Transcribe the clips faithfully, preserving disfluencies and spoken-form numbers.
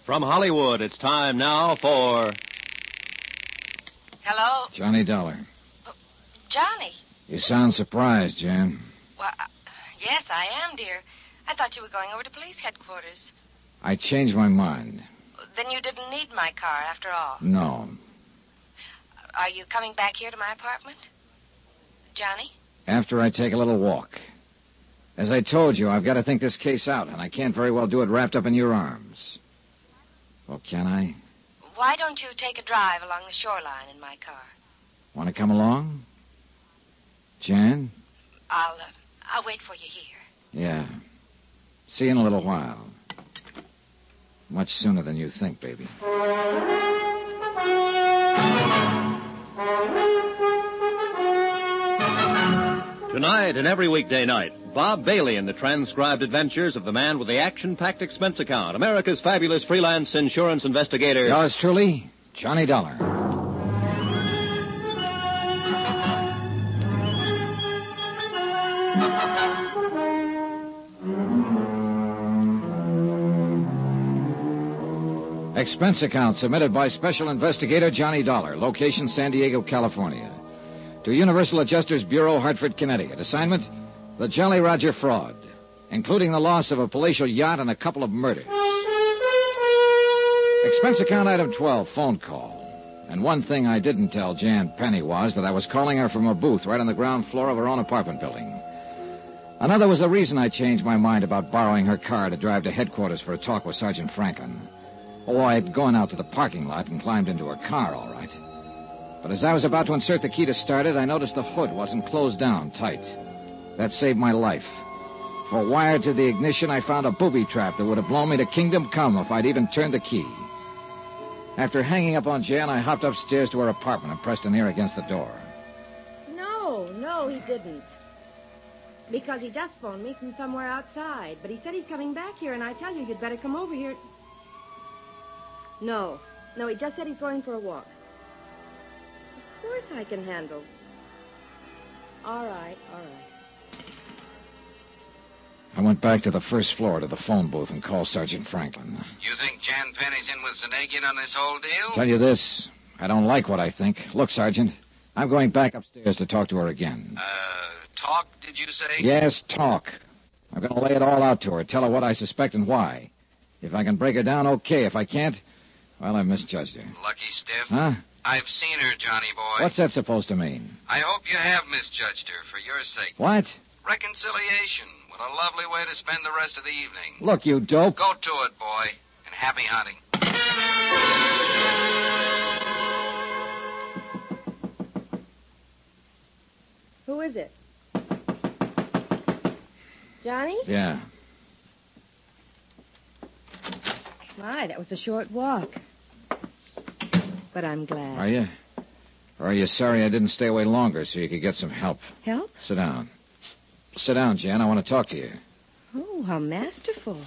From Hollywood, it's time now for... Hello? Johnny Dollar. Uh, Johnny? You sound surprised, Jan. Well, uh, yes, I am, dear. I thought you were going over to police headquarters. I changed my mind. Then you didn't need my car after all. No. Are you coming back here to my apartment? Johnny? After I take a little walk. As I told you, I've got to think this case out, and I can't very well do it wrapped up in your arms. Well, can I? Why don't you take a drive along the shoreline in my car? Want to come along? Jan? I'll, uh, I'll wait for you here. Yeah. See you in a little while. Much sooner than you think, baby. Tonight and every weekday night, Bob Bailey in the transcribed adventures of the man with the action-packed expense account, America's fabulous freelance insurance investigator. Yours truly, Johnny Dollar. Expense account submitted by Special Investigator Johnny Dollar. Location, San Diego, California. To Universal Adjusters Bureau, Hartford, Connecticut. Assignment, the Jolly Roger fraud, including the loss of a palatial yacht and a couple of murders. Expense account item twelve, phone call. And one thing I didn't tell Jan Penny was that I was calling her from a booth right on the ground floor of her own apartment building. Another was the reason I changed my mind about borrowing her car to drive to headquarters for a talk with Sergeant Franklin. Oh, I'd gone out to the parking lot and climbed into her car, all right. But as I was about to insert the key to start it, I noticed the hood wasn't closed down tight. That saved my life. For wired to the ignition, I found a booby trap that would have blown me to kingdom come if I'd even turned the key. After hanging up on Jan, I hopped upstairs to her apartment and pressed an ear against the door. No, no, he didn't. Because he just phoned me from somewhere outside. But he said he's coming back here, and I tell you, you'd better come over here. No, no, he just said he's going for a walk. Of course I can handle. All right, all right. I went back to the first floor to the phone booth and called Sergeant Franklin. You think Jan Penny's in with Zanagian on this whole deal? Tell you this, I don't like what I think. Look, Sergeant, I'm going back upstairs to talk to her again. Uh, talk, did you say? Yes, talk. I'm going to lay it all out to her, tell her what I suspect and why. If I can break her down, okay. If I can't, well, I've misjudged her. Lucky stiff. Huh? I've seen her, Johnny boy. What's that supposed to mean? I hope you have misjudged her for your sake. What? Reconciliation. What a lovely way to spend the rest of the evening. Look, you dope. Go to it, boy, and happy hunting. Who is it? Johnny? Yeah. My, that was a short walk. But I'm glad. Are you? Or are you sorry I didn't stay away longer so you could get some help? Help? Sit down. Sit down, Jan. I want to talk to you. Oh, how masterful.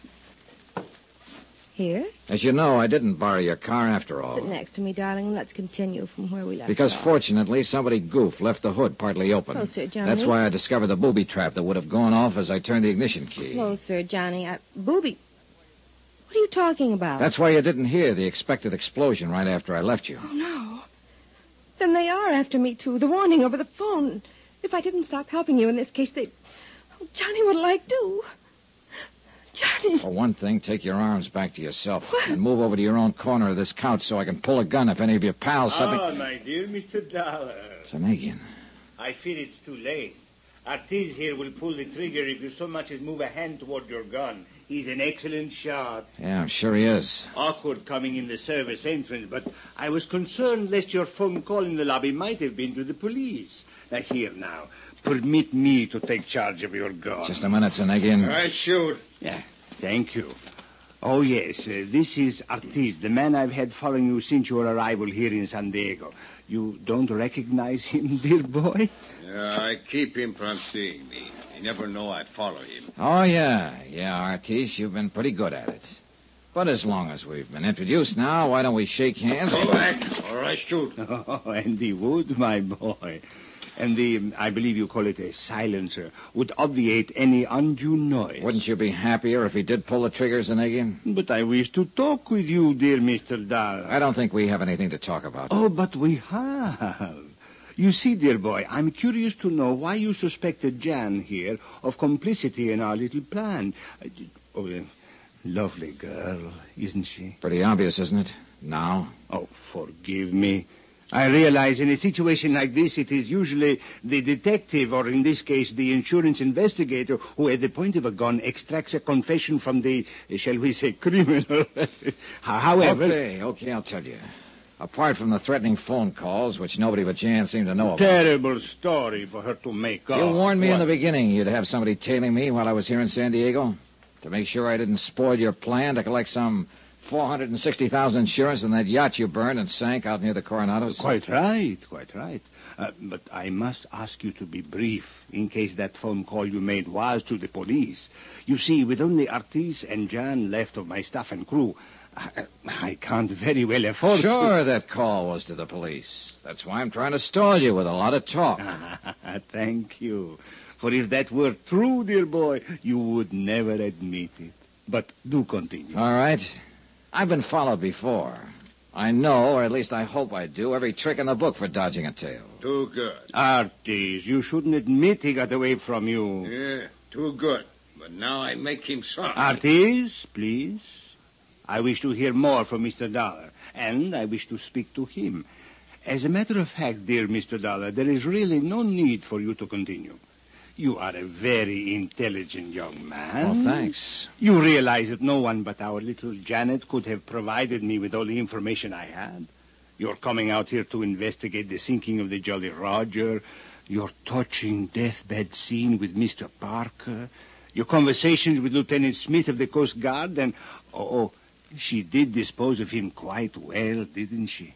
Here? As you know, I didn't borrow your car after all. Sit next to me, darling, and let's continue from where we left Because off. Fortunately, somebody goofed, left the hood partly open. Closer, Johnny. That's why I discovered the booby trap that would have gone off as I turned the ignition key. Closer, Johnny. I... Booby. What are you talking about? That's why you didn't hear the expected explosion right after I left you. Oh, no. Then they are after me, too. The warning over the phone. If I didn't stop helping you in this case, they'd... Oh, Johnny, what'll I do? Johnny. For one thing, take your arms back to yourself What? and move over to your own corner of this couch so I can pull a gun if any of your pals suddenly... Ah, my dear Mister Dollar. Zanagian. I fear it's too late. Ortiz here will pull the trigger if you so much as move a hand toward your gun. He's an excellent shot. Yeah, I'm sure he is. Awkward coming in the service entrance, but I was concerned lest your phone call in the lobby might have been to the police. Now, here now. Permit me to take charge of your gun. Just a minute, Zanagian. Right, sure. Yeah, thank you. Oh, yes, uh, this is Ortiz, the man I've had following you since your arrival here in San Diego. You don't recognize him, dear boy? Yeah, I keep him from seeing me. You never know I follow him. Oh, yeah. Yeah, Ortiz, you've been pretty good at it. But as long as we've been introduced now, why don't we shake hands? Go back, or I shoot. Oh, and he would, my boy. And the, I believe you call it a silencer, would obviate any undue noise. Wouldn't you be happier if he did pull the triggers, Zanagian? But I wish to talk with you, dear Mister Dahl. I don't think we have anything to talk about. Oh, but we have. You see, dear boy, I'm curious to know why you suspected Jan here of complicity in our little plan. Oh, a lovely girl, isn't she? Pretty obvious, isn't it? Now? Oh, forgive me. I realize in a situation like this, it is usually the detective, or in this case, the insurance investigator, who at the point of a gun extracts a confession from the, shall we say, criminal. However... Okay, okay, I'll tell you. Apart from the threatening phone calls, which nobody but Jan seemed to know about. Terrible story for her to make up. You warned me what? in the beginning you'd have somebody tailing me while I was here in San Diego to make sure I didn't spoil your plan to collect some four hundred sixty thousand dollars insurance on that yacht you burned and sank out near the Coronados. Quite right, quite right. Uh, but I must ask you to be brief in case that phone call you made was to the police. You see, with only Artis and Jan left of my staff and crew, I, I can't very well afford Sure, to... that call was to the police. That's why I'm trying to stall you with a lot of talk. Thank you. For if that were true, dear boy, you would never admit it. But do continue. All right. I've been followed before. I know, or at least I hope I do, every trick in the book for dodging a tail. Too good. Artis, you shouldn't admit he got away from you. Yeah, too good. But now I make him sorry. Artis, please. I wish to hear more from Mister Dollar, and I wish to speak to him. As a matter of fact, dear Mister Dollar, there is really no need for you to continue. You are a very intelligent young man. Well, thanks. You realize that no one but our little Janet could have provided me with all the information I had. You're coming out here to investigate the sinking of the Jolly Roger, your touching deathbed scene with Mister Parker, your conversations with Lieutenant Smith of the Coast Guard, and, oh, oh she did dispose of him quite well, didn't she?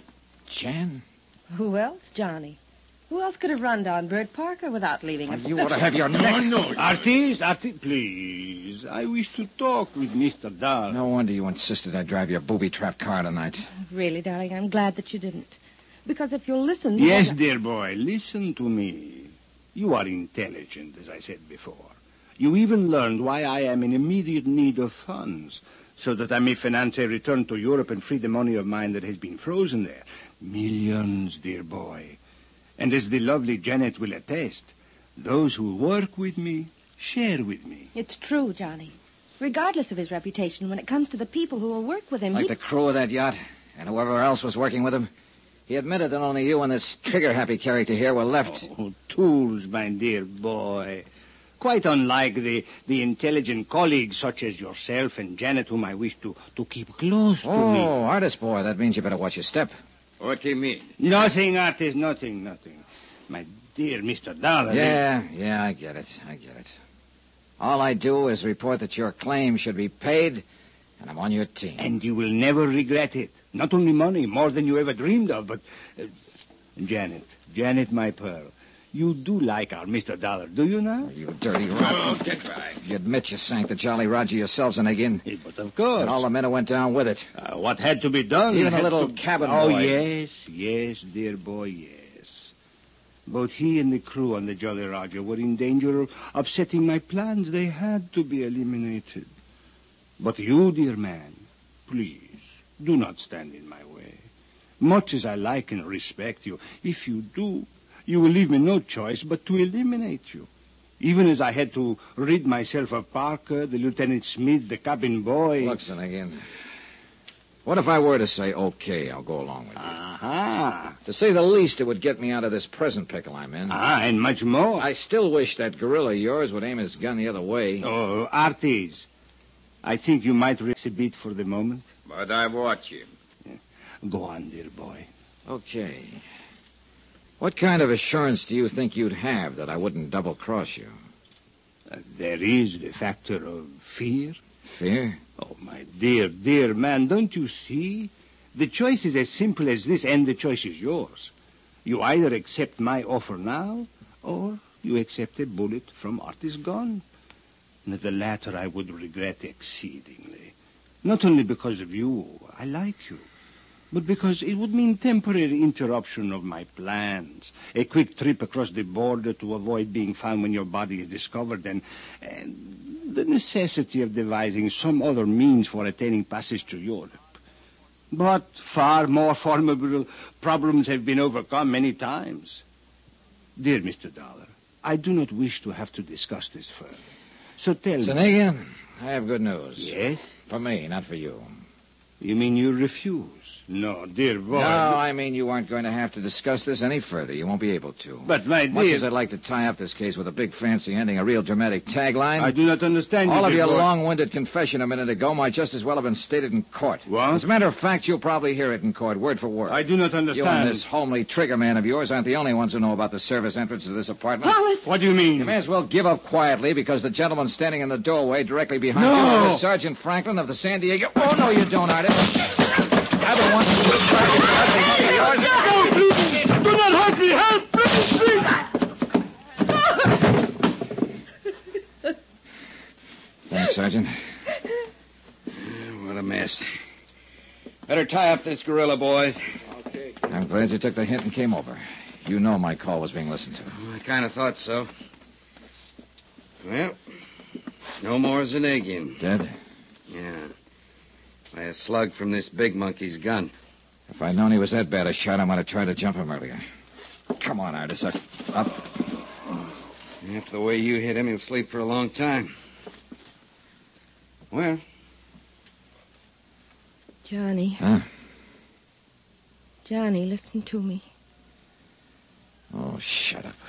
Jan? Who else, Johnny? Who else could have run down Bert Parker without leaving a... You ought to have your neck... No, no. Artist, artist, please. I wish to talk with Mister Dahl. No wonder you insisted I drive your booby-trapped car tonight. Really, darling, I'm glad that you didn't. Because if you'll listen... Yes, then- dear boy, listen to me. You are intelligent, as I said before. You even learned why I am in immediate need of funds, so that I may finance a return to Europe and free the money of mine that has been frozen there. Millions, dear boy. And as the lovely Janet will attest, those who work with me share with me. It's true, Johnny. Regardless of his reputation, when it comes to the people who will work with him, Like he... the crew of that yacht and whoever else was working with him. He admitted that only you and this trigger-happy character here were left. Oh, tools, my dear boy. Quite unlike the, the intelligent colleagues such as yourself and Janet, whom I wish to, to keep close to Oh, me. artist boy, that means you better watch your step. What do you mean? Nothing, artist, nothing, nothing. My dear Mister Dollar. Yeah, yeah, I get it. I get it. All I do is report that your claim should be paid, and I'm on your team. And you will never regret it. Not only money, more than you ever dreamed of, but... Uh, Janet, Janet, my pearl, you do like our Mister Dollar, do you now? You dirty Oh, rotten. get back. You admit you sank the Jolly Roger yourselves and again. Eh, but of course. And all the men who went down with it. Uh, what had to be done? Even a had little to- cabin Oh, boy. yes, yes, dear boy, yes. Both he and the crew on the Jolly Roger were in danger of upsetting my plans. They had to be eliminated. But you, dear man, please, do not stand in my way. Much as I like and respect you, if you do, you will leave me no choice but to eliminate you. Even as I had to rid myself of Parker, the Lieutenant Smith, the cabin boy. Look, son, again. What if I were to say, okay, I'll go along with you? Aha. To say the least, it would get me out of this present pickle I'm in. Ah, and much more. I still wish that gorilla of yours would aim his gun the other way. Oh, Artis, I think you might rest a bit for the moment. But I watch him. Go on, dear boy. Okay. What kind of assurance do you think you'd have that I wouldn't double-cross you? Uh, there is the factor of fear. Fear? Oh, my dear, dear man, don't you see? The choice is as simple as this, and the choice is yours. You either accept my offer now, or you accept a bullet from Artis gun. And the latter I would regret exceedingly. Not only because of you, I like you. but because it would mean temporary interruption of my plans. A quick trip across the border to avoid being found when your body is discovered, and, and the necessity of devising some other means for attaining passage to Europe. But far more formidable problems have been overcome many times. Dear Mister Dollar, I do not wish to have to discuss this further. So tell me... Zanagian, I have good news. Yes? For me, not for you. You mean you refuse? No, dear boy. No, I mean you aren't going to have to discuss this any further. You won't be able to. But, my dear... Much as I'd like to tie up this case with a big fancy ending, a real dramatic tagline... I do not understand you, All of dear your boy. long-winded confession a minute ago might just as well have been stated in court. What? As a matter of fact, you'll probably hear it in court, word for word. I do not understand. You and this homely trigger man of yours aren't the only ones who know about the service entrance to this apartment. Hollis! What do you mean? You may as well give up quietly, because the gentleman standing in the doorway directly behind No! you is Sergeant Franklin of the San Diego... Oh, no, you don't, Artie. I don't want you to try to cut me. No, please! Do not hurt me! Help! Please, please! Thanks, Sergeant. What a mess. Better tie up this gorilla, boys. Okay. I'm glad you took the hint and came over. You know my call was being listened to. Oh, I kind of thought so. Well, no more Zanagian. Dead? Yeah. By a slug from this big monkey's gun. If I'd known he was that bad a shot, I might have tried to jump him earlier. Come on, Artis. Up. up. After the way you hit him, he'll sleep for a long time. Well, Johnny. Huh? Johnny, listen to me. Oh, shut up.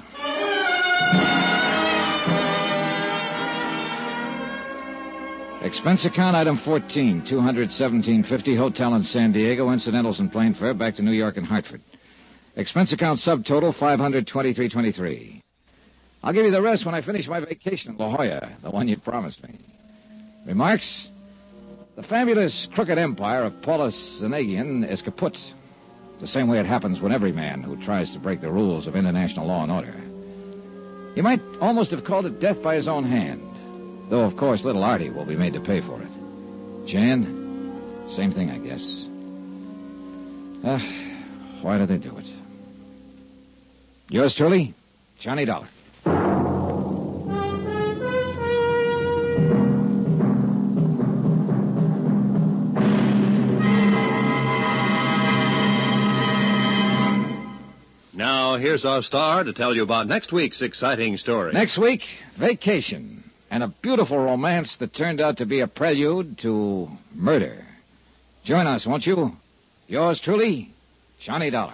Expense account item fourteen, two hundred seventeen fifty, hotel in San Diego, incidentals and plane fare back to New York and Hartford. Expense account subtotal five hundred twenty-three twenty-three. I'll give you the rest when I finish my vacation in La Jolla, the one you promised me. Remarks? The fabulous crooked empire of Paulus Zanagian is kaput. The same way it happens when every man who tries to break the rules of international law and order. You might almost have called it death by his own hand. Though, of course, little Artie will be made to pay for it. Jan, same thing, I guess. Uh, why did they do it? Yours truly, Johnny Dollar. Now, here's our star to tell you about next week's exciting story. Next week, vacation. And a beautiful romance that turned out to be a prelude to murder. Join us, won't you? Yours truly, Johnny Dollar.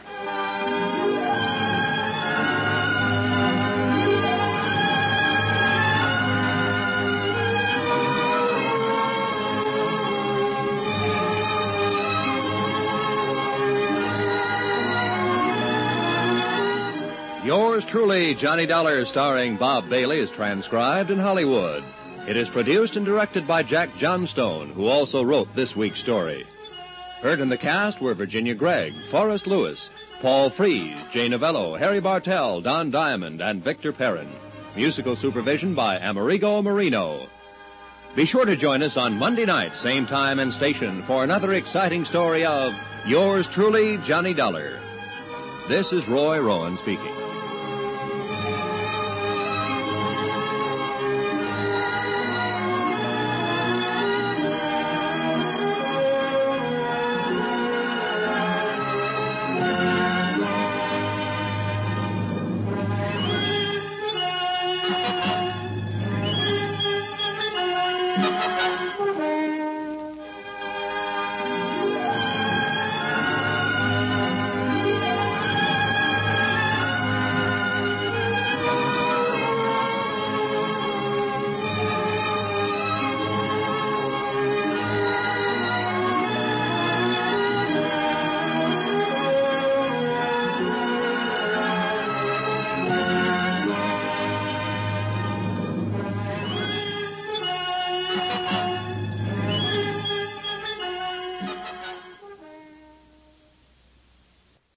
Yours truly, Johnny Dollar, starring Bob Bailey, is transcribed in Hollywood. It is produced and directed by Jack Johnstone, who also wrote this week's story. Heard in the cast were Virginia Gregg, Forrest Lewis, Paul Frees, Jay Novello, Harry Bartell, Don Diamond, and Victor Perrin. Musical supervision by Amerigo Marino. Be sure to join us on Monday night, same time and station, for another exciting story of Yours truly, Johnny Dollar. This is Roy Rowan speaking.